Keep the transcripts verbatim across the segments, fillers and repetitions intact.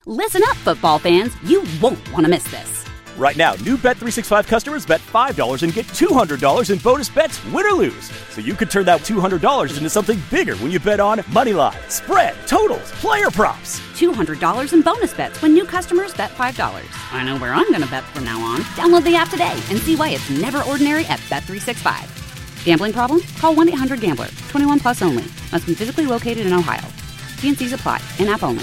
Listen up, football fans. You won't want to miss this. Right now, new Bet three sixty-five customers bet five dollars and get two hundred dollars in bonus bets, win or lose. So you could turn that two hundred dollars into something bigger when you bet on money line, spread, totals, player props. two hundred dollars in bonus bets when new customers bet five dollars. I know where I'm going to bet from now on. Download the app today and see why it's never ordinary at Bet three sixty-five. Gambling problem? Call one eight hundred gambler. twenty-one plus only. Must be physically located in Ohio. T and C's apply. In-app only.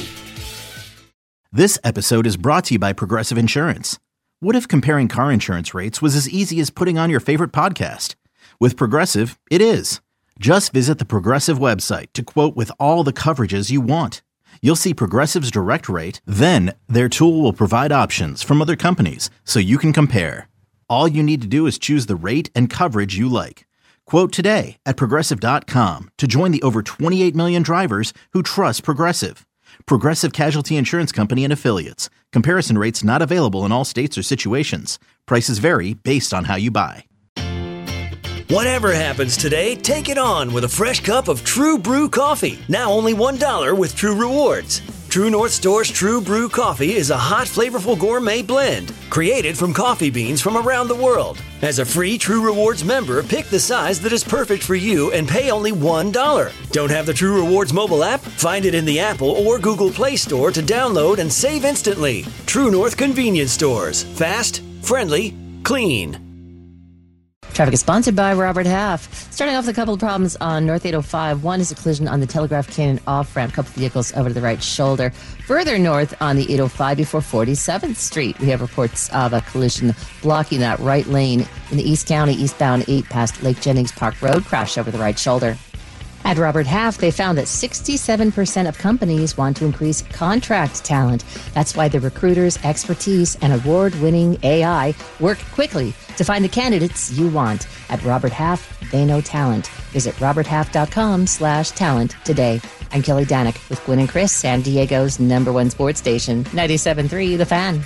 This episode is brought to you by Progressive Insurance. What if comparing car insurance rates was as easy as putting on your favorite podcast? With Progressive, it is. Just visit the Progressive website to quote with all the coverages you want. You'll see Progressive's direct rate, then their tool will provide options from other companies so you can compare. All you need to do is choose the rate and coverage you like. Quote today at Progressive dot com to join the over twenty-eight million drivers who trust Progressive. Progressive Casualty Insurance Company and Affiliates. Comparison rates not available in all states or situations. Prices vary based on how you buy. Whatever happens today, take it on with a fresh cup of True Brew coffee. Now only one dollar with True Rewards. True North Store's True Brew coffee is a hot, flavorful gourmet blend created from coffee beans from around the world. As a free True Rewards member, pick the size that is perfect for you and pay only one dollar. Don't have the True Rewards mobile app? Find it in the Apple or Google Play Store to download and save instantly. True North Convenience Stores. Fast, friendly, clean. Traffic is sponsored by Robert Half. Starting off with a couple of problems on North eight oh five. One is a collision on the Telegraph Canyon off-ramp. A couple of vehicles over to the right shoulder. Further north on the eight oh five before forty-seventh Street, we have reports of a collision blocking that right lane in the East County, eastbound eight past Lake Jennings Park Road. Crash over the right shoulder. At Robert Half, they found that sixty-seven percent of companies want to increase contract talent. That's why the recruiters' expertise and award-winning A I work quickly to find the candidates you want. At Robert Half, they know talent. Visit roberthalf.com slash talent today. I'm Kelly Danek with Gwen and Chris, San Diego's number one sports station, ninety-seven point three The Fan.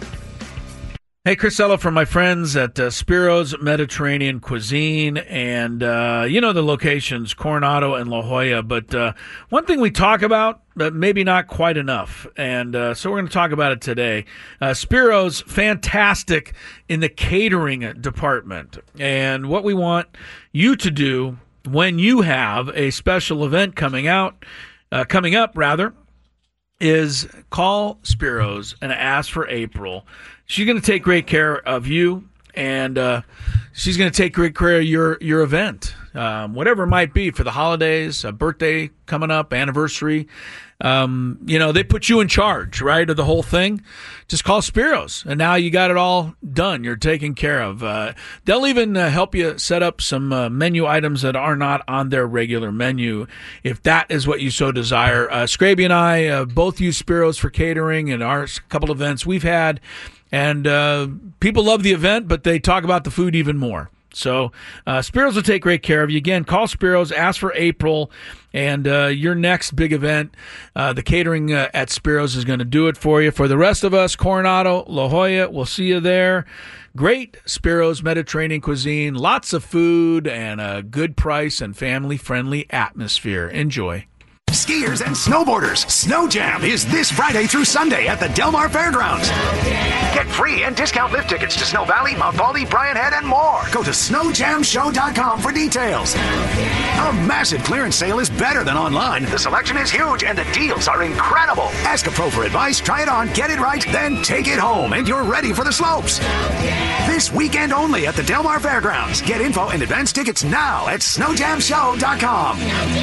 Hey, Chris Ello from my friends at uh, Spiro's Mediterranean Cuisine, and uh, you know the locations, Coronado and La Jolla, but uh, one thing we talk about, but maybe not quite enough, and uh, so we're going to talk about it today. Uh, Spiro's fantastic in the catering department, and what we want you to do when you have a special event coming out, uh, coming up, rather, is call Spiro's and ask for April. She's going to take great care of you, and uh, she's going to take great care of your, your event, um, whatever it might be for the holidays, a birthday coming up, anniversary. Um, you know, they put you in charge, right, of the whole thing. Just call Spiro's, and now you got it all done. You're taken care of. Uh, they'll even uh, help you set up some uh, menu items that are not on their regular menu, if that is what you so desire. Uh, Scraby and I uh, both use Spiro's for catering in our couple events we've had. And uh, people love the event, but they talk about the food even more. So uh, Spiro's will take great care of you. Again, call Spiro's, ask for April, and uh, your next big event, uh, the catering uh, at Spiro's is going to do it for you. For the rest of us, Coronado, La Jolla, we'll see you there. Great Spiro's Mediterranean Cuisine, lots of food and a good price and family-friendly atmosphere. Enjoy. Skiers and snowboarders, Snow Jam is this Friday through Sunday at the Del Mar Fairgrounds. Get free and discount lift tickets to Snow Valley, Mount Baldy, Brian Head, and more. Go to snow jam show dot com for details. A massive clearance sale is better than online. The selection is huge and the deals are incredible. Ask a pro for advice, try it on, get it right, then take it home, and you're ready for the slopes. This weekend only at the Del Mar Fairgrounds. Get info and advance tickets now at snow jam show dot com.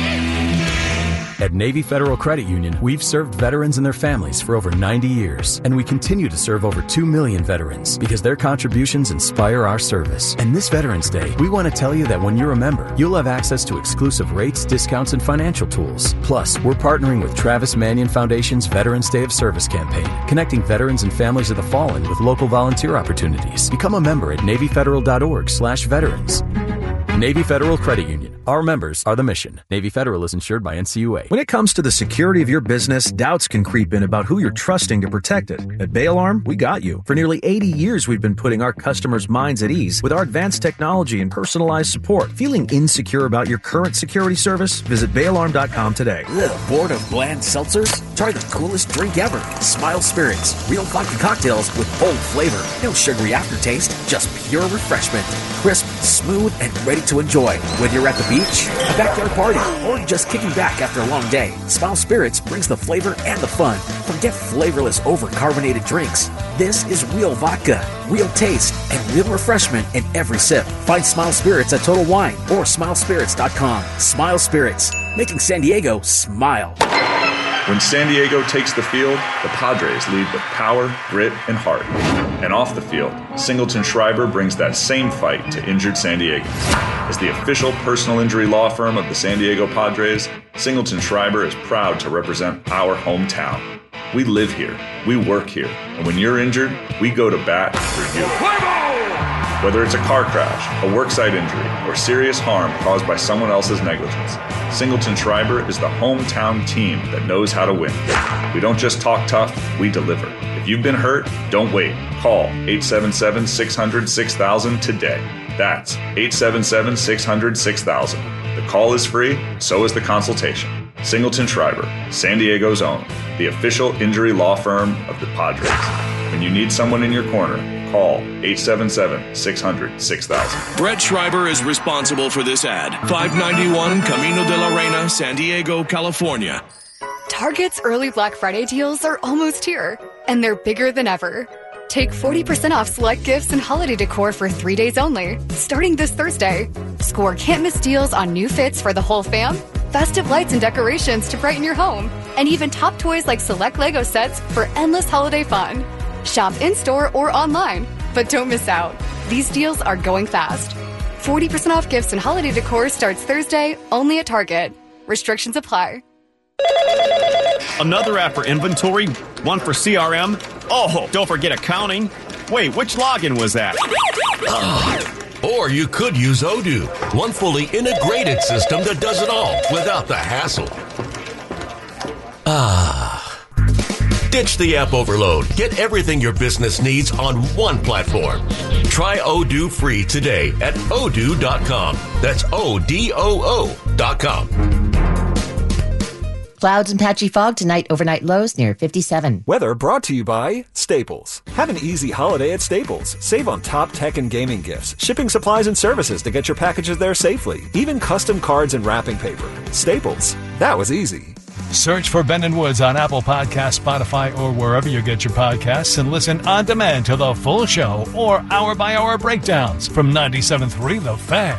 At Navy Federal Credit Union, we've served veterans and their families for over ninety years, and we continue to serve over two million veterans because their contributions inspire our service. And this Veterans Day, we want to tell you that when you're a member, you'll have access to exclusive rates, discounts, and financial tools. Plus, we're partnering with Travis Manion Foundation's Veterans Day of Service campaign, connecting veterans and families of the fallen with local volunteer opportunities. Become a member at navy federal dot org slash veterans. Navy Federal Credit Union. Our members are the mission. Navy Federal is insured by N C U A. When it comes to the security of your business, doubts can creep in about who you're trusting to protect it. At Bail Arm, we got you. For nearly eighty years, we've been putting our customers' minds at ease with our advanced technology and personalized support. Feeling insecure about your current security service? Visit bail arm dot com today. Ugh, bored of bland seltzers? Try the coolest drink ever. Smile Spirits. Real vodka cocktails with bold flavor. No sugary aftertaste, just pure refreshment. Crisp, smooth, and ready to enjoy. Whether you're at the beach, a backyard party, or just kicking back after a long day, Smile Spirits brings the flavor and the fun. Forget flavorless, over-carbonated drinks. This is real vodka, real taste, and real refreshment in every sip. Find Smile Spirits at Total Wine or smile spirits dot com. Smile Spirits, making San Diego smile. When San Diego takes the field, the Padres lead with power, grit, and heart. And off the field, Singleton Schreiber brings that same fight to injured San Diegans. As the official personal injury law firm of the San Diego Padres, Singleton Schreiber is proud to represent our hometown. We live here, we work here, and when you're injured, we go to bat for you. Whether it's a car crash, a worksite injury, or serious harm caused by someone else's negligence, Singleton Schreiber is the hometown team that knows how to win. We don't just talk tough, we deliver. If you've been hurt, don't wait. Call eight seven seven, six hundred, six thousand today. That's eight seven seven, six hundred, six thousand. The call is free, so is the consultation. Singleton Schreiber, San Diego's own, the official injury law firm of the Padres. When you need someone in your corner, call eight seven seven, six hundred, six thousand. Brett Schreiber is responsible for this ad. five ninety-one Camino de la Reina, San Diego, California. Target's early Black Friday deals are almost here, and they're bigger than ever. Take forty percent off select gifts and holiday decor for three days only, starting this Thursday. Score can't-miss deals on new fits for the whole fam, festive lights and decorations to brighten your home, and even top toys like select Lego sets for endless holiday fun. Shop in-store or online, but don't miss out. These deals are going fast. forty percent off gifts and holiday decor starts Thursday, only at Target. Restrictions apply. Another app for inventory, one for C R M. Oh, don't forget accounting. Wait, which login was that? Or you could use Odoo, one fully integrated system that does it all without the hassle. Ah. Ditch the app overload. Get everything your business needs on one platform. Try Odoo free today at odoo dot com. That's O D O O dot com. Clouds and patchy fog tonight, overnight lows near fifty-seven. Weather brought to you by Staples. Have an easy holiday at Staples. Save on top tech and gaming gifts, shipping supplies and services to get your packages there safely, even custom cards and wrapping paper. Staples. That was easy. Search for Ben and Woods on Apple Podcasts, Spotify, or wherever you get your podcasts and listen on demand to the full show or hour-by-hour breakdowns from ninety-seven point three The Fan.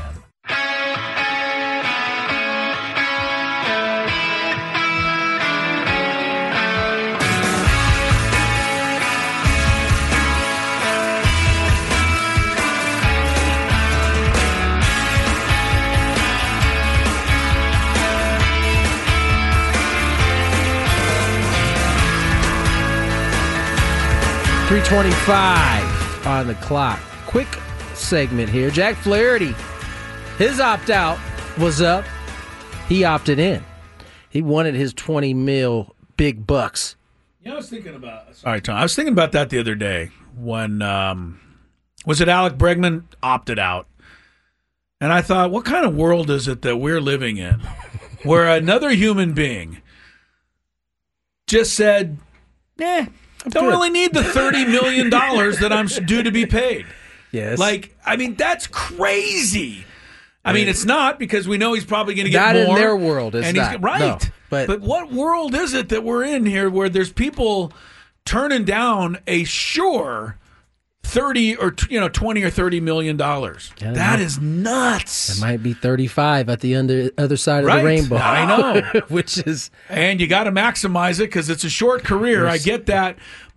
three twenty-five on the clock. Quick segment here. Jack Flaherty, his opt-out was up. He opted in. He wanted his twenty mil big bucks. Yeah, I was thinking about. All right, Tom. I was thinking about that the other day when um, was it Alec Bregman opted out, and I thought, what kind of world is it that we're living in, where another human being just said, "Nah, I don't really need the thirty million dollars that I'm due to be paid." Yes. Like, I mean, that's crazy. I mean, it's not, because we know he's probably going to get not more. Not in their world, is and that. He's, right. No, but, but what world is it that we're in here where there's people turning down a sure thirty or you know twenty or thirty million dollars? That know. is nuts. It might be thirty-five at the under, other side right. of the rainbow. I know. Which is, and you got to maximize it because it's a short career. I get that,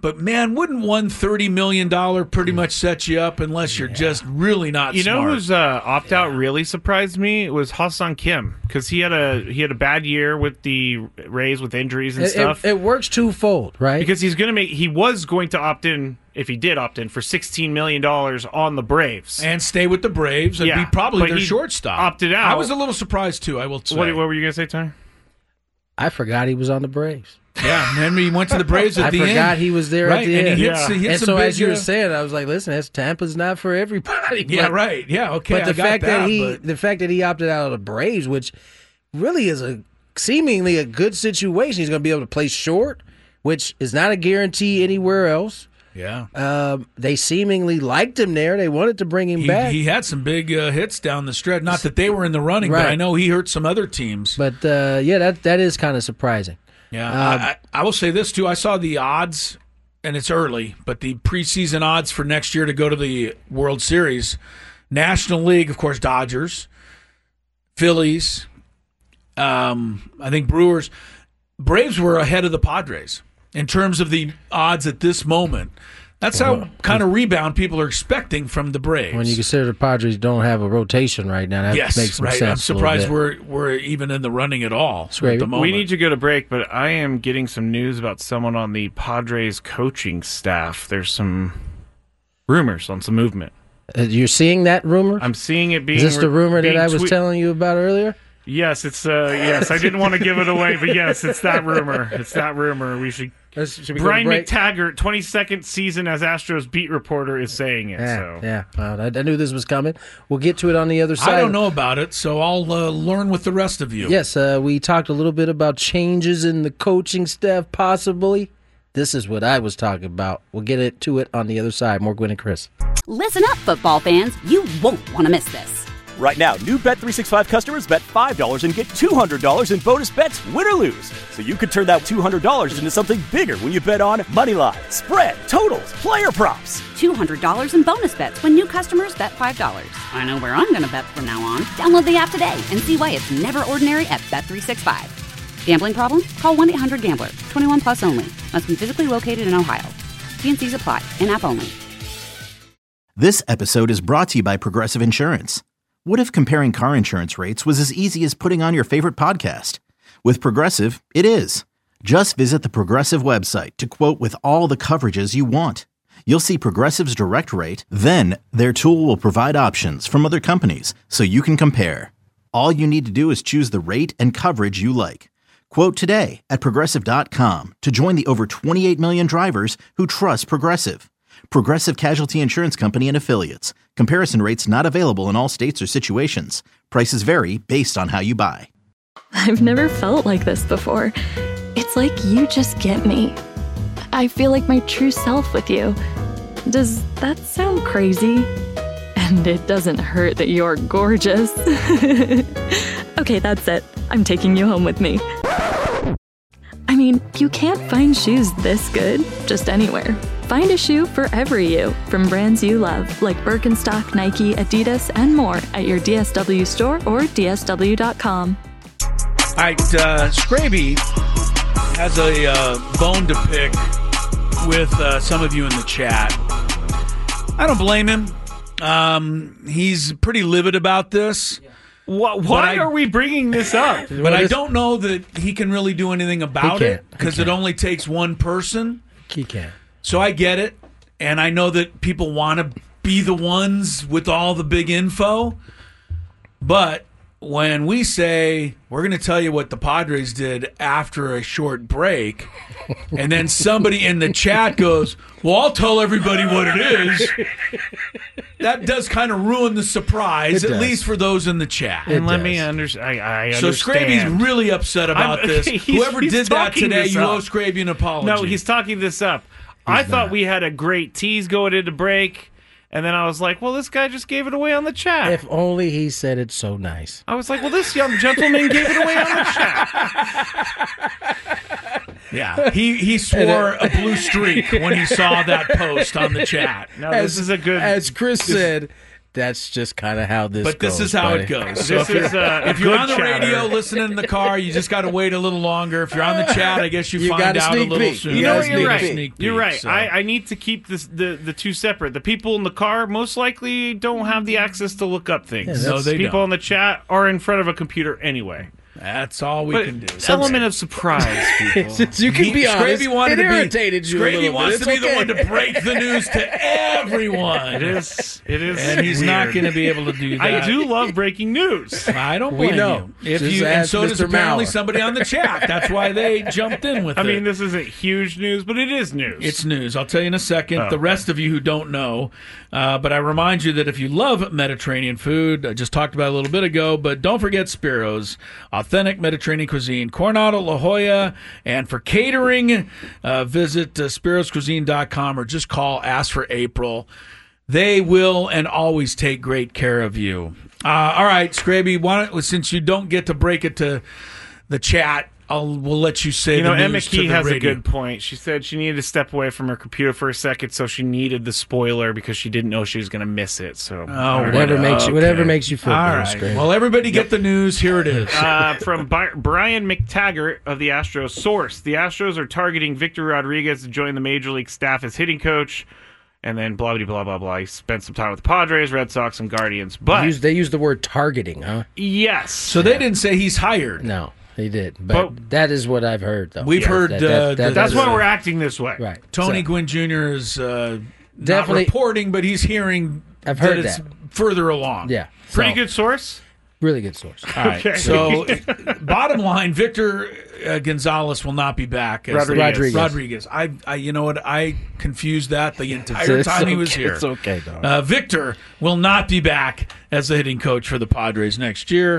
But, man, wouldn't one thirty million dollars pretty much set you up unless you're yeah. just really not you smart? You know whose uh, opt-out yeah. really surprised me? It was Ha-Seong Kim, because he had a he had a bad year with the Rays with injuries and it, stuff. It, it works twofold, right? Because he's going to make he was going to opt in, if he did opt in, for sixteen million dollars on the Braves. And stay with the Braves and yeah, be probably but their he shortstop. Opted out. I was a little surprised, too, I will say. What, what were you going to say, Ty? I forgot he was on the Braves. Yeah, and then he went to the Braves at I the end. I forgot he was there right, at the and end. He hits, yeah. he hits and so big, as you were uh, saying, I was like, listen, that's, Tampa's not for everybody. Yeah, but, right. Yeah, okay. But the I got fact that, that he, but... the fact that he opted out of the Braves, which really is a seemingly a good situation, he's going to be able to play short, which is not a guarantee anywhere else. Yeah. Um, they seemingly liked him there. They wanted to bring him he, back. He had some big uh, hits down the stretch. Not that they were in the running, right. but I know he hurt some other teams. But, uh, yeah, that that is kind of surprising. Yeah. Um, I, I will say this, too. I saw the odds, and it's early, but the preseason odds for next year to go to the World Series. National League, of course, Dodgers, Phillies, um, I think Brewers. Braves were ahead of the Padres in terms of the odds at this moment. That's how well, kind of rebound people are expecting from the Braves. When you consider the Padres don't have a rotation right now, that yes, makes some right. sense. I'm surprised we're we're even in the running at all at the moment. We need to go to break, but I am getting some news about someone on the Padres coaching staff. There's some rumors on some movement. Uh, you're seeing that rumor? I'm seeing it being. Is this the rumor that I was tweet- telling you about earlier? Yes, it's uh yes. I didn't want to give it away, but yes, it's that rumor. It's that rumor. We should. Should we Brian McTaggart, twenty-second season as Astros beat reporter, is saying it. Yeah, so. yeah. Well, I, I knew this was coming. We'll get to it on the other side. I don't know about it, so I'll uh, learn with the rest of you. Yes, uh, we talked a little bit about changes in the coaching staff, possibly. This is what I was talking about. We'll get it to it on the other side. More Gwen and Chris. Listen up, football fans. You won't want to miss this. Right now, new Bet three sixty-five customers bet five dollars and get two hundred dollars in bonus bets, win or lose. So you could turn that two hundred dollars into something bigger when you bet on Moneyline, spread, totals, player props. two hundred dollars in bonus bets when new customers bet five dollars. I know where I'm going to bet from now on. Download the app today and see why it's never ordinary at Bet three sixty-five. Gambling problem? Call one eight hundred gambler. twenty-one plus only. Must be physically located in Ohio. T and C's apply. In-app only. This episode is brought to you by Progressive Insurance. What if comparing car insurance rates was as easy as putting on your favorite podcast? With Progressive, it is. Just visit the Progressive website to quote with all the coverages you want. You'll see Progressive's direct rate, then their tool will provide options from other companies so you can compare. All you need to do is choose the rate and coverage you like. Quote today at Progressive dot com to join the over twenty-eight million drivers who trust Progressive. Progressive Casualty Insurance Company and Affiliates. Comparison rates not available in all states or situations. Prices vary based on how you buy. I've never felt like this before. It's like you just get me. I feel like my true self with you. Does that sound crazy? And it doesn't hurt that you're gorgeous. Okay, that's it. I'm taking you home with me. I mean, you can't find shoes this good just anywhere. Find a shoe for every you from brands you love, like Birkenstock, Nike, Adidas, and more at your D S W store or D S W dot com. All right, uh, Scraby has a uh, bone to pick with uh, some of you in the chat. I don't blame him. Um, he's pretty livid about this. Why, why I, are we bringing this up? But I don't know that he can really do anything about it because it only takes one person. He can't. So I get it, and I know that people want to be the ones with all the big info, but when we say we're going to tell you what the Padres did after a short break, and then somebody in the chat goes, well, I'll tell everybody what it is, that does kind of ruin the surprise, at least for those in the chat. And let me under- I, I so understand. So Scraby's really upset about I'm, this. he's, Whoever he's did that today, you owe up. Scraby an apology. No, he's talking this up. He's I not. thought we had a great tease going into break, and then I was like, well, this guy just gave it away on the chat. If only he said it so nice. I was like, well, this young gentleman gave it away on the chat. Yeah, he, he swore a blue streak when he saw that post on the chat. No, this as, is a good... As Chris said, that's just kind of how this But goes. this is how buddy. it goes. This So if you're, is, uh, if you're good on the chatter. radio listening in the car, you just got to wait a little longer. If you're on the chat, I guess you, You find got a out a sneak little peek. sooner. You know what? sneak You're right. peek. Sneak You're peek, right. so. I, I need to keep this, the the two separate. The people in the car most likely don't have the access to look up things. Yeah, no, they people don't. in the chat are in front of a computer anyway. That's all we But can do. element of surprise, people. Since you can He- be honest, Scraby wanted it to be- irritated you a Scraby little bit. wants It's to be the okay. one to break the news to everyone. It is. It is. And he's not weird. going to be able to do that. I do love breaking news. I don't We blame know. you. If Just you and ask so does Mister apparently Mauer. somebody on the chat. That's why they jumped in with I it. mean, this isn't huge news, but it is news. It's news. I'll tell you in a second. Oh, the rest of you who don't know, uh, but I remind you that if you love Mediterranean food, I just talked about it a little bit ago, but don't forget Spiro's, authentic Mediterranean cuisine, Coronado, La Jolla, and for catering, uh, visit uh, spiros cuisine dot com or just call, ask for April. They will and always take great care of you. Uh, all right, Scraby, why don't, since you don't get to break it to the chat, I'll we'll let you say You know, the Emma news to Key the has a radio. good point. She said she needed to step away from her computer for a second, so she needed the spoiler because she didn't know she was going to miss it. So, Oh, Whatever makes you, whatever makes you feel All better, right. Scraby. Well, everybody get the news. Here it is. uh, from Bi- Brian McTaggart of the Astros. Source: the Astros are targeting Victor Rodriguez to join the major league staff as hitting coach. And then blah, blah, blah, blah, blah. He spent some time with the Padres, Red Sox, and Guardians. But They use, they use the word targeting, huh? yes. So they didn't say he's hired. No, they did. But, But- that is what I've heard, though. We've Yes, heard, that- uh, that- that- That's is- why we're acting this way. Right. Tony So- Gwynn Junior is uh, Definitely- not reporting, but he's hearing I've heard that it's that. further along. Yeah. Pretty So, good source. Really good source. All right. Okay. So, bottom line, Victor uh, Gonzalez will not be back. As Rodriguez. Rodriguez. Rodriguez. I, I, you know what? I confused that the entire It's time he okay. was here. It's okay, dog. Uh, Victor will not be back as the hitting coach for the Padres next year.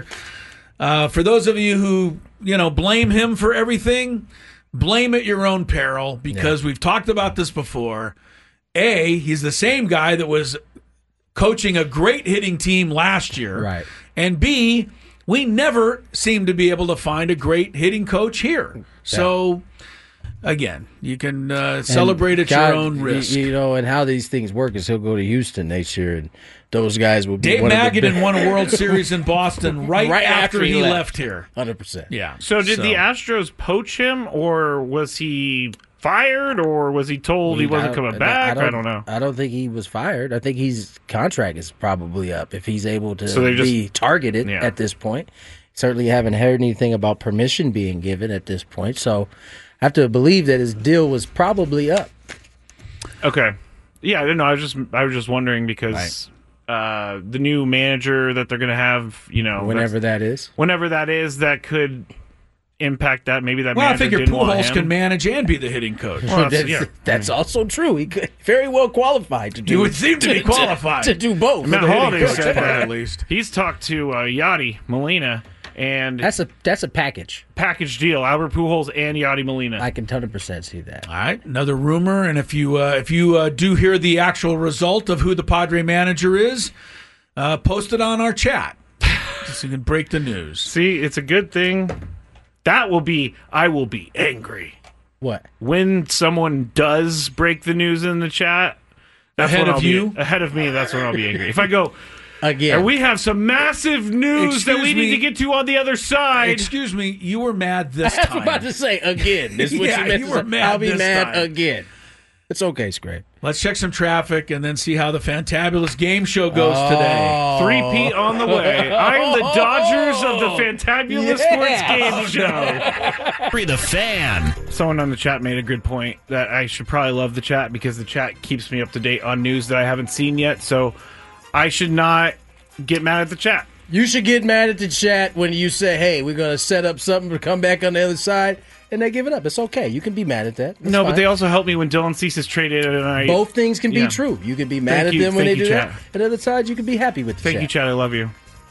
Uh, for those of you who you know blame him for everything, blame at your own peril because we've talked about this before. A, he's the same guy that was coaching a great hitting team last year. Right. And B, we never seem to be able to find a great hitting coach here. So, again, you can uh, celebrate at God, your own risk. You, you know, and how these things work is he'll go to Houston next year, and those guys will be. Dave one of the Magadan big- won a World Series in Boston right, Right after, after he he left, left. here. Hundred percent. Yeah. So did the Astros poach him, or was he fired, or was he told he wasn't coming back? I don't, know. I don't think he was fired. I think his contract is probably up if he's able to So they just- be targeted Yeah. at this point. Certainly haven't heard anything about permission being given at this point. So I have to believe that his deal was probably up. Okay. Yeah, I didn't know. I was just I was just wondering because uh, the new manager that they're going to have, you know, Whenever that's- that is. whenever that is, that could impact that. Maybe that Well, I manager figure didn't want Pujols him. can manage and be the hitting coach. Well, that's- that's, yeah. that's also true. He could very well qualified to do. You would seem to be qualified. to, do both. Matt the hitting Holliday coach, said that at least. He's talked to uh, Yachty Molina and That's a that's a package. package deal. Albert Pujols and Yachty Molina. I can hundred percent see that. All right, another rumor, and if you uh, if you uh, do hear the actual result of who the Padre manager is, uh, post it on our chat so you can break the news. See, it's a good thing. That will be. I will be angry What? when someone does break the news in the chat. That's Ahead when of I'll be- you? ahead of me. That's when I'll be angry. If I go. Again. And we have some massive news that Excuse we need me. to get to on the other side. Excuse me, you were mad this I was time. about to say again. This is what Yeah, you meant you to were say. mad I'll be this mad time. again. It's okay, Scrape. Let's check some traffic and then see how the fantabulous game show goes today. Three-peat on the way. I'm the Dodgers of the Fantabulous Yeah. Sports Game Show. Free the fan. Someone on the chat made a good point that I should probably love the chat because the chat keeps me up to date on news that I haven't seen yet. So I should not get mad at the chat. You should get mad at the chat when you say, hey, we're going to set up something to come back on the other side, and they give it up. It's okay. You can be mad at that. It's no, but fine. they also help me when Dylan Cease is traded. And I, Both things can be Yeah. true. You can be mad Thank at you- them when they thank you, do that. chat. At the other side, you can be happy with the Thank chat. you, chat. I love you.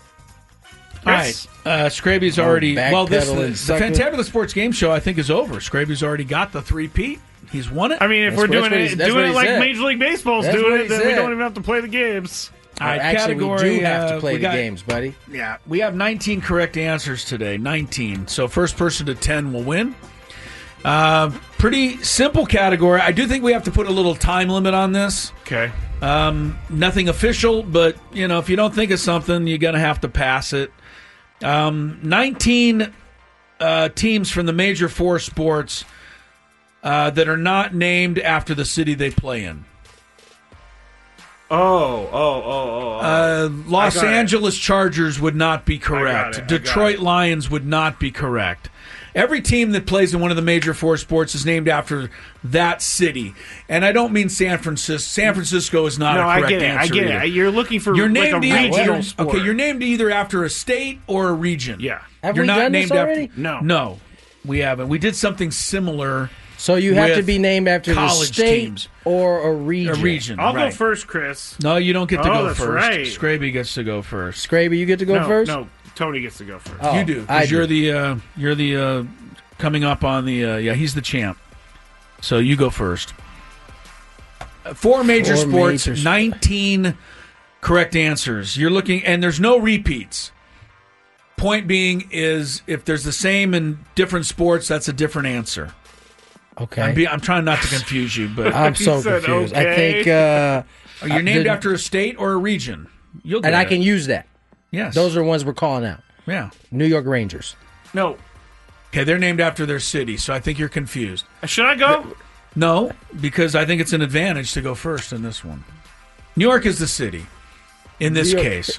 All right, uh, Scraby's already backpedaling well. This the, the sucker. Fantabulous Sports Game Show I think is over. Scraby's already got the three-peat. He's won it. I mean, if That's we're what- doing that's what it, he's- that's doing what it he like said. Major League Baseball's That's doing what it, he then we said. don't even have to play the games. All right, Actually, category, we do have to uh, play we the got- games, buddy. Yeah, we have nineteen correct answers today. nineteen. So first person to ten will win. Uh, pretty simple category. I do think we have to put a little time limit on this. Okay. Um, nothing official, but you know, if you don't think of something, you're gonna have to pass it. Um, nineteen uh, teams from the major four sports uh, that are not named after the city they play in. Oh, oh, oh, oh. oh. Uh, Los I got Angeles it. Chargers would not be correct. I got it, I Detroit got it. Lions would not be correct. Every team that plays in one of the major four sports is named after that city. And I don't mean San Francisco. San Francisco is not No, a I correct get it. answer I get either. it. You're looking for You're like named a either- regional sport. Okay, you're named either after a state or a region. Yeah. Have you're we not done named this already? after. No. No, we haven't. We did something similar. So you have to with be named after the college state teams. or a region. A region. I'll right. go first, Chris. No, you don't get to Oh, go that's first. right. Scraby gets to go first. Scraby, you get to go no, first? No, Tony gets to go first. Oh, you do. I 'cause you're do. the uh, you're the uh, coming up on the uh, yeah. He's the champ. So you go first. Uh, Four major Four sports, major sp- nineteen correct answers. You're looking, and there's no repeats. Point being is if there's the same in different sports, that's a different answer. Okay. I'm, be, I'm trying not to confuse you, but I'm so He said confused. I okay. think. Uh, Are you named the- after a state or a region? You'll get and I it. can use that. Yes. Those are ones we're calling out. Yeah. New York Rangers. No. Okay, they're named after their city, so I think you're confused. Should I go? No, because I think it's an advantage to go first in this one. New York is the city in this New York- case.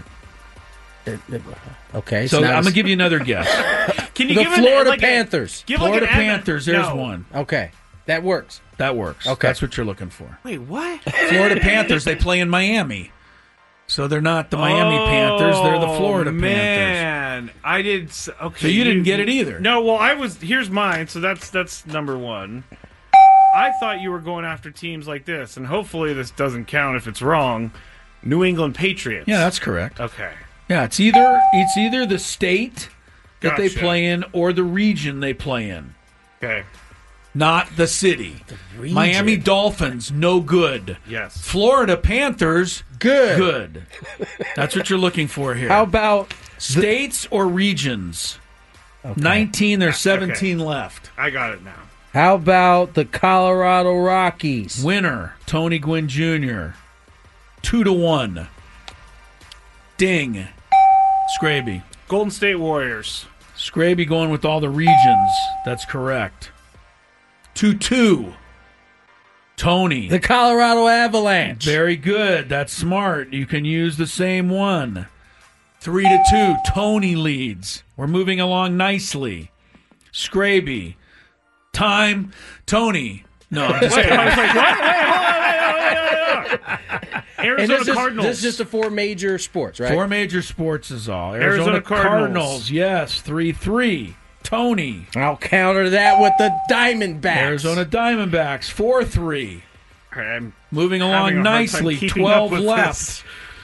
Okay. So not I'm a- going to give you another guess. Can you the give an- Florida like a- Panthers. give like Florida an evan- Panthers, there's No. one. Okay. That works. That works. Okay. That's what you're looking for. Wait, what? Florida Panthers, they play in Miami. So they're not the Miami Panthers, they're the Florida Oh, Panthers. Man, I did. s- Okay, So you didn't get it either. No, well, I was. Here's mine. So that's that's number one. I thought you were going after teams like this, and hopefully this doesn't count if it's wrong. New England Patriots. Yeah, that's correct. Okay. Yeah, it's either it's either the state that they Gotcha. play in or the region they play in. Okay. Not the city. region. Miami Dolphins, no good. Yes. Florida Panthers, Good. good. That's what you're looking for here. How about States or regions? nineteen, there's seventeen left. I got it now. how about the Colorado Rockies? Winner, Tony Gwynn Junior Two to one. Ding. Scraby. Golden State Warriors. Scraby going with all the regions. That's correct. Two two. Tony. The Colorado Avalanche. Very good. That's smart. You can use the same one. Three to two. Tony leads. We're moving along nicely. Scraby. Time. Tony. No, I'm just Wait, kidding. I was like, what? Wait, hold on, wait, hold on, wait, hold on. And Arizona this is, Cardinals. this is just the four major sports, right? Four major sports is all. Arizona, Arizona Cardinals. Cardinals. Yes. three three. Tony. I'll counter that with the Diamondbacks. Arizona Diamondbacks. four three. All right, I'm Moving having a along hard time nicely. keeping twelve up with left. this.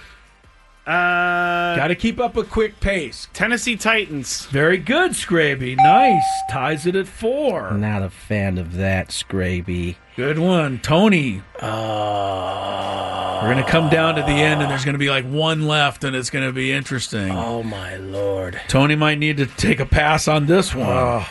Uh, Got to keep up a quick pace. Tennessee Titans. Very good, Scraby. Nice. Ties it at four. Not a fan of that, Scraby. Good one. Tony. Uh, We're going to come down to the end, and there's going to be like one left, and it's going to be interesting. Oh, my Lord. Tony might need to take a pass on this one. Oh.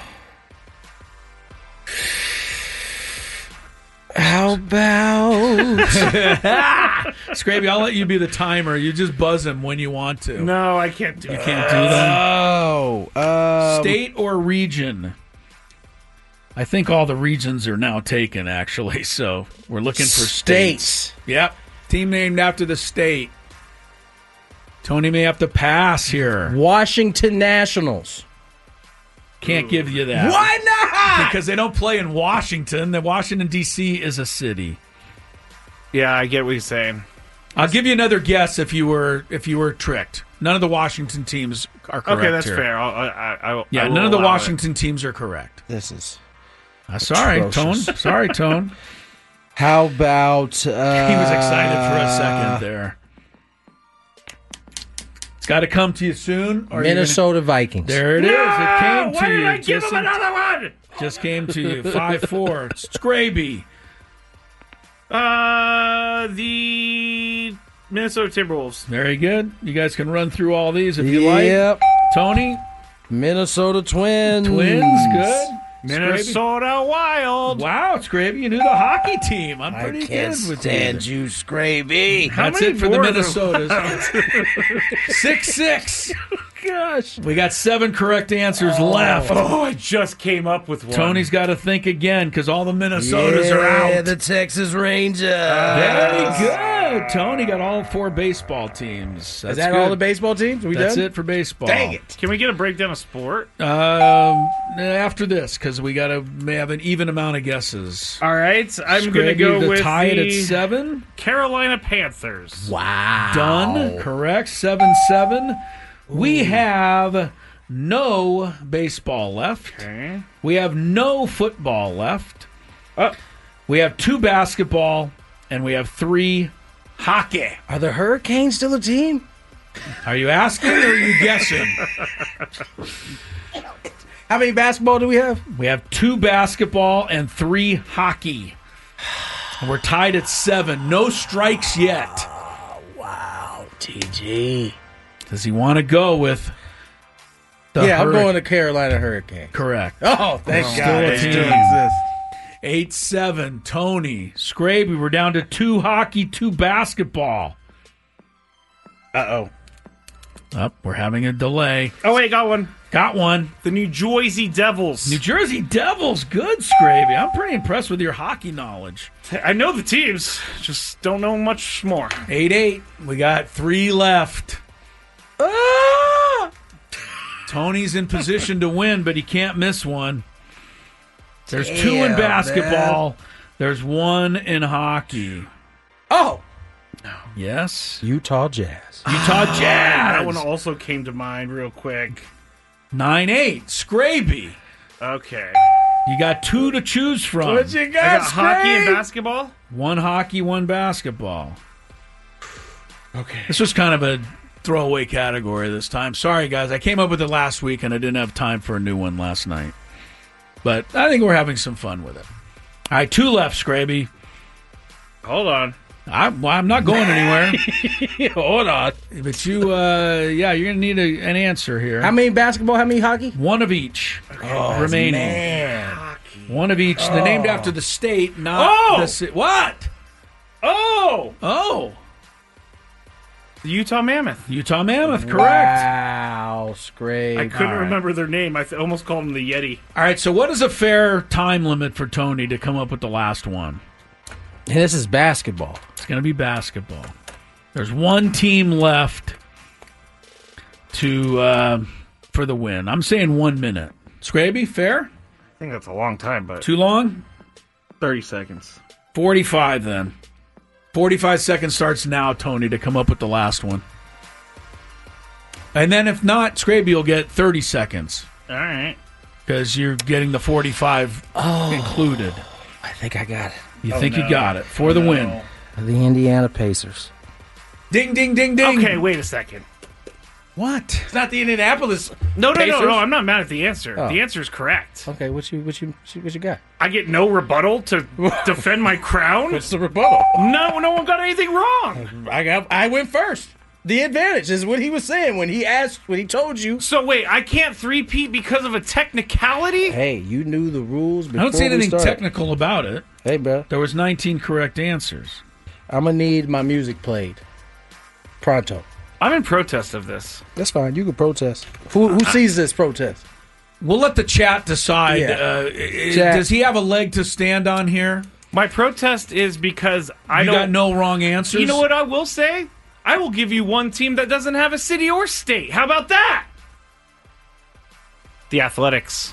How about... Scraby, I'll let you be the timer. You just buzz him when you want to. No, I can't do You that. can't do that. Oh. Um, State or region? I think all the regions are now taken, actually, so we're looking for states. States. Yep. Team named after the state. Tony may have to pass here. Washington Nationals. Can't give you that. Why not? Because they don't play in Washington. The Washington, D C is a city. Yeah, I get what you're saying. I'll give you another guess if you were if you were tricked. None of the Washington teams are correct. Okay, that's here. fair. I'll, I, I, I, Yeah, I will none of the allow Washington teams are correct. This is... Uh, sorry, Tone. atrocious. Sorry, Tone. How about... Uh, He was excited for a second there. It's got to come to you soon. Or you're Minnesota gonna... Vikings. There it is. No! It came to Why you. did I give just him in- another one? Just came to you. five four. Scraby. Uh, the Minnesota Timberwolves. Very good. You guys can run through all these if you like. Yep. Tony. Minnesota Twins. Twins. Good. Minnesota Wild. Wow, Scraby, you knew the hockey team. I'm I pretty can't good with stand you. you, Scraby. How That's many it for the more of them? Minnesotas. six six. Gosh. We got seven correct answers left. Oh, I just came up with one. Tony's got to think again because all the Minnesotas yeah, are out. the Texas Rangers. Very good. Tony got all four baseball teams. That's Is that good. all the baseball teams? Are we That's done? it for baseball. Dang it. Can we get a breakdown of sport? Um, after this, because we got to have an even amount of guesses. All right. I'm going to Scraby, go to with tie it the at seven. Carolina Panthers. Wow. Done. Correct. seven seven. We have no baseball left. Okay. We have no football left. Oh. We have two basketball, and we have three hockey. Are the Hurricanes still a team? Are you asking or are you guessing? How many basketball do we have? We have two basketball and three hockey. And we're tied at seven. No strikes yet. Oh, wow, T G. Does he want to go with the Yeah, I'm Hurric- going to Carolina Hurricanes. Correct. Oh, thank Oh, God. still a They team. still exist. eight seven. Tony. Scraby, we're down to two hockey, two basketball. Uh-oh. Up, we're having a delay. Oh, wait, got one. Got one. The New Jersey Devils. New Jersey Devils. Good, Scraby. I'm pretty impressed with your hockey knowledge. I know the teams, just don't know much more. eight eight. We got three left. Ah! Tony's in position to win, but he can't miss one. There's two in Damn, basketball. There's one in hockey. Oh! Yes. Utah Jazz. Utah Jazz. That one also came to mind real quick. nine eight. Scraby. Okay. You got two to choose from. What you I got, got hockey and Scrape? basketball? One hockey, one basketball. Okay. This was kind of a throwaway category this time. Sorry, guys. I came up with it last week, and I didn't have time for a new one last night. But I think we're having some fun with it. All right, two left, Scraby. Hold on. I, well, I'm not going anywhere. Hold on. But you, uh, yeah, you're going to need a, an answer here. How many basketball? How many hockey? One of each remaining. Man. One of each. They're named after the state, not Oh! the city. What? Oh! Oh. The Utah Mammoth. Utah Mammoth, correct. Wow, Scrape. I couldn't All right. remember their name. I th- almost called them the Yeti. All right, so what is a fair time limit for Tony to come up with the last one? And this is basketball. It's going to be basketball. There's one team left to uh, for the win. I'm saying one minute. Scraby, fair? I think that's a long time, but Too long? thirty seconds. forty-five then. forty-five seconds starts now, Tony, to come up with the last one. And then if not, Scraby will get thirty seconds All right. because you're getting the forty-five Oh. included. I think I got it. You Oh, think no. you got it for Oh, the no. win. The Indiana Pacers. Ding, ding, ding, ding. Okay, wait a second. What? It's not the Indianapolis. No, no, no, Pacers? no. I'm not mad at the answer. Oh. The answer is correct. Okay, what you what you what you got? I get no rebuttal to defend my crown. What's the rebuttal? No, no one got anything wrong. I got I went first. The advantage is what he was saying when he asked when he told you. So wait, I can't three-peat because of a technicality? Hey, you knew the rules before I don't see we anything started. technical about it. Hey, bro, There was nineteen correct answers. I'm gonna need my music played pronto. I'm in protest of this. That's fine. You can protest. Who who sees this protest? We'll let the chat decide. Yeah. Uh, i- Chat. Does he have a leg to stand on here? My protest is because I you don't. got no wrong answers? You know what I will say? I will give you one team that doesn't have a city or state. How about that? The Athletics.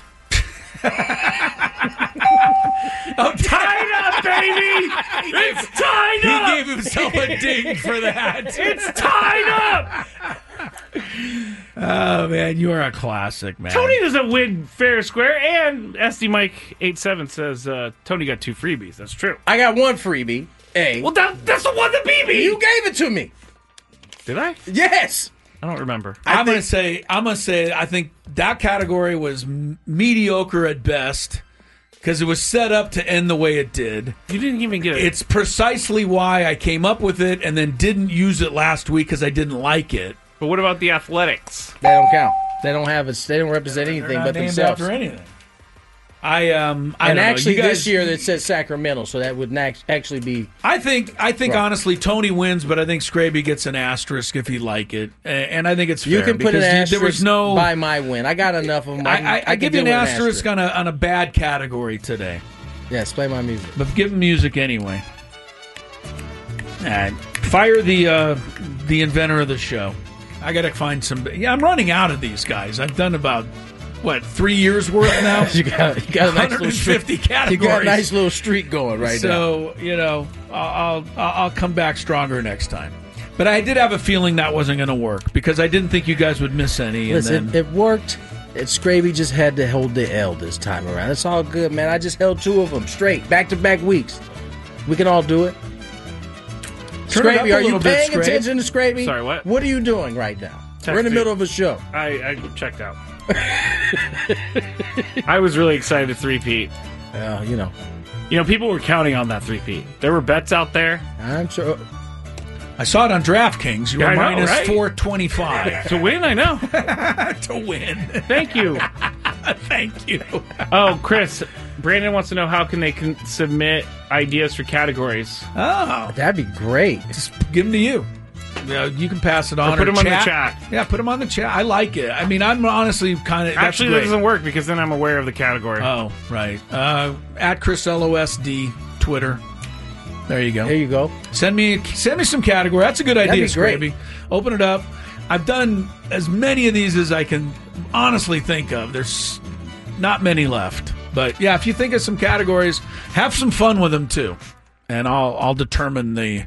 Oh, Tied up, baby! It's tied he up! gave himself a ding for that. It's tied up! Oh, man, you are a classic, man. Tony doesn't win fair square, and S D Mike eighty-seven says uh, Tony got two freebies. That's true. I got one freebie. A. Well, that, that's the one that beat me! You gave it to me. Did I? Yes. I don't remember. I'm going to say, I'm going to say, I think that category was m- mediocre at best because it was set up to end the way it did. You didn't even get it. It's precisely why I came up with it and then didn't use it last week because I didn't like it. But what about the Athletics? They don't count. They don't have a. They don't represent anything They're not but named themselves. after anything. I um I and don't actually know. You guys, this year it says Sacramento, so that would nac- actually be. I think I think right. honestly Tony wins, but I think Scraby gets an asterisk if he like it, and I think it's fair. You can put an asterisk there was no by my win. I got enough of them. I, I, can, I, I, I can give you deal an with asterisk, on a on a bad category today. Yes, play my music, but give him music anyway. All right. Fire the uh, the inventor of the show. I got to find some. Yeah, I'm running out of these guys. I've done about. What, three years worth now? you got, you got a nice little fifty streak. categories. You got a nice little streak going right so, now. So, you know, I'll, I'll I'll come back stronger next time. But I did have a feeling that wasn't going to work because I didn't think you guys would miss any. Listen, and then... it, it worked. It, Scraby just had to hold the L this time around. It's all good, man. I just held two of them straight, back-to-back weeks. We can all do it. Turn Scraby, it are you paying bit, attention to Scraby? Sorry, what? What are you doing right now? Text We're in the me. middle of a show. I, I checked out. I was really excited to three-peat. Uh, you know. You know, people were counting on that three-peat. There were bets out there. I'm sure. I saw it on DraftKings. You were I know, minus right? four twenty-five. To win, I know. To win. Thank you. Thank you. Oh, Chris, Brandon wants to know how can they can submit ideas for categories. Oh. That'd be great. Just give them to you. Yeah, you can pass it on. Or put or them chat. on the chat. Yeah, put them on the chat. I like it. I mean, I'm honestly kind of. Actually, that doesn't work because then I'm aware of the category. Oh, right. Uh, at Chris L O S D, Twitter. There you go. There you go. Send me send me some category. That's a good idea, That'd be great. Scraby. Open it up. I've done as many of these as I can honestly think of. There's not many left. But yeah, if you think of some categories, have some fun with them too. And I'll I'll determine the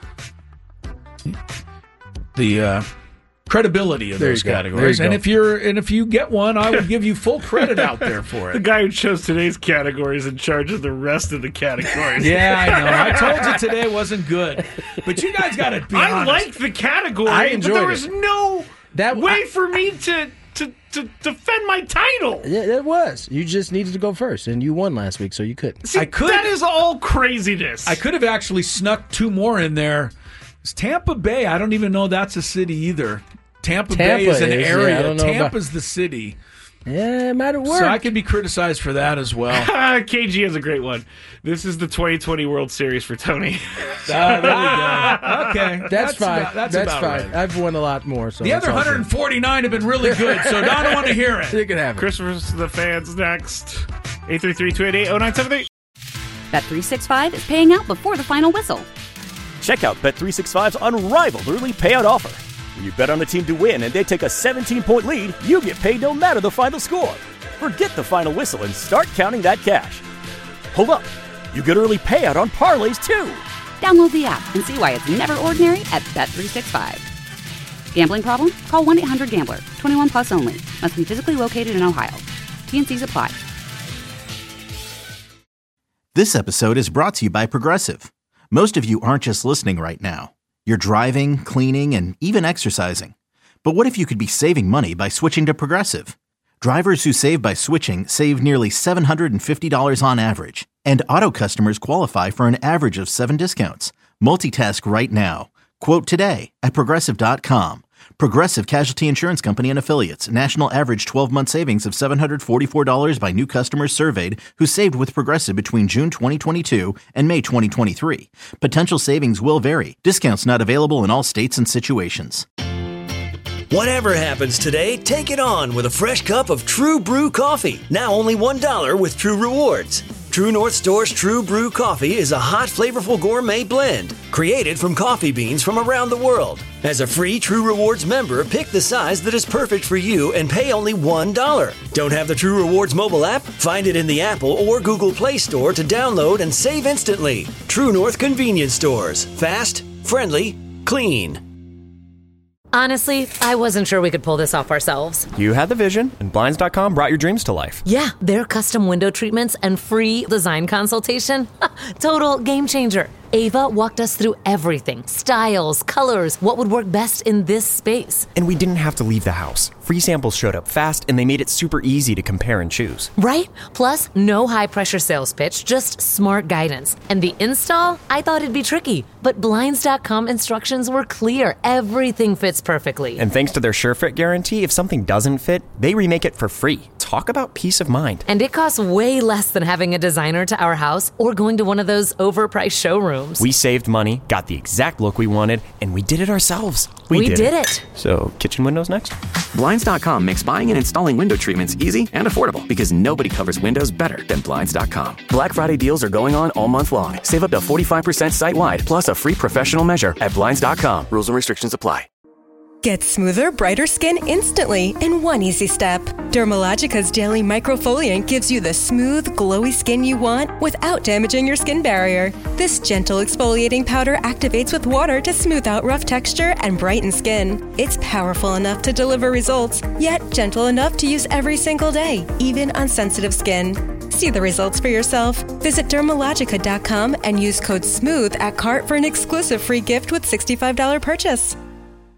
the uh, credibility of There those you go. categories. There you And go. if you're and if you get one, I will give you full credit out there for The it. guy who chose today's category is in charge of the rest of the categories. Yeah, I know. I told you today wasn't good. But you guys got to be I honest. liked the category, I but enjoyed there was it. no That- way I- for me to, to, to defend my title. Yeah, it was. You just needed to go first, and you won last week, so you couldn't. See, I could- that is all craziness. I could have actually snuck two more in there. It's Tampa Bay. I don't even know that's a city either. Tampa, Bay Tampa is an is, yeah, I area. don't know Tampa's the city. Yeah, it might have worked. So I could be criticized for that as well. K G has a great one. This is the twenty twenty World Series for Tony. Oh, there we go. Okay. That's, That's fine. about- that's that's about fine. right. I've won a lot more. So The it's other all one hundred forty-nine have been really good, so I don't want to hear good. it. You can have it. Chris versus the fans next. eight three three, two eight eight, oh nine seven eight. Bet three sixty-five is paying out before the final whistle. Check out Bet three sixty-five's unrivaled early payout offer. When you bet on a team to win and they take a seventeen-point lead, you get paid no matter the final score. Forget the final whistle and start counting that cash. Hold up. You get early payout on parlays, too. Download the app and see why it's never ordinary at Bet three sixty-five. Gambling problem? Call one eight hundred gambler. twenty-one plus only. Must be physically located in Ohio. T N Cs apply. This episode is brought to you by Progressive. Most of you aren't just listening right now. You're driving, cleaning, and even exercising. But what if you could be saving money by switching to Progressive? Drivers who save by switching save nearly seven hundred fifty dollars on average. And auto customers qualify for an average of seven discounts. Multitask right now. Quote today at Progressive dot com. Progressive Casualty Insurance Company and Affiliates. National average twelve-month savings of seven hundred forty-four dollars by new customers surveyed who saved with Progressive between June twenty twenty-two and May twenty twenty-three. Potential savings will vary. Discounts not available in all states and situations. Whatever happens today, take it on with a fresh cup of True Brew coffee. Now only one dollar with True Rewards. True North Store's True Brew coffee is a hot, flavorful gourmet blend created from coffee beans from around the world. As a free True Rewards member, pick the size that is perfect for you and pay only one dollar. Don't have the True Rewards mobile app? Find it in the Apple or Google Play Store to download and save instantly. True North Convenience Stores. Fast, friendly, clean. Honestly, I wasn't sure we could pull this off ourselves. You had the vision, and Blinds dot com brought your dreams to life. Yeah, their custom window treatments and free design consultation. Total game changer. Ava walked us through everything. Styles, colors, what would work best in this space. And we didn't have to leave the house. Free samples showed up fast, and they made it super easy to compare and choose. Right? Plus, no high-pressure sales pitch, just smart guidance. And the install? I thought it'd be tricky. But Blinds dot com instructions were clear. Everything fits perfectly. And thanks to their SureFit guarantee, if something doesn't fit, they remake it for free. Talk about peace of mind. And it costs way less than having a designer to our house or going to one of those overpriced showrooms. We saved money, got the exact look we wanted, and we did it ourselves. We, we did, did it. it. So, kitchen windows next? Blinds dot com makes buying and installing window treatments easy and affordable because nobody covers windows better than Blinds dot com. Black Friday deals are going on all month long. Save up to forty-five percent site-wide, plus a free professional measure at Blinds dot com. Rules and restrictions apply. Get smoother, brighter skin instantly in one easy step. Dermalogica's daily microfoliant gives you the smooth, glowy skin you want without damaging your skin barrier. This gentle exfoliating powder activates with water to smooth out rough texture and brighten skin. It's powerful enough to deliver results, yet gentle enough to use every single day, even on sensitive skin. See the results for yourself. Visit Dermalogica dot com and use code SMOOTH at cart for an exclusive free gift with sixty-five dollars purchase.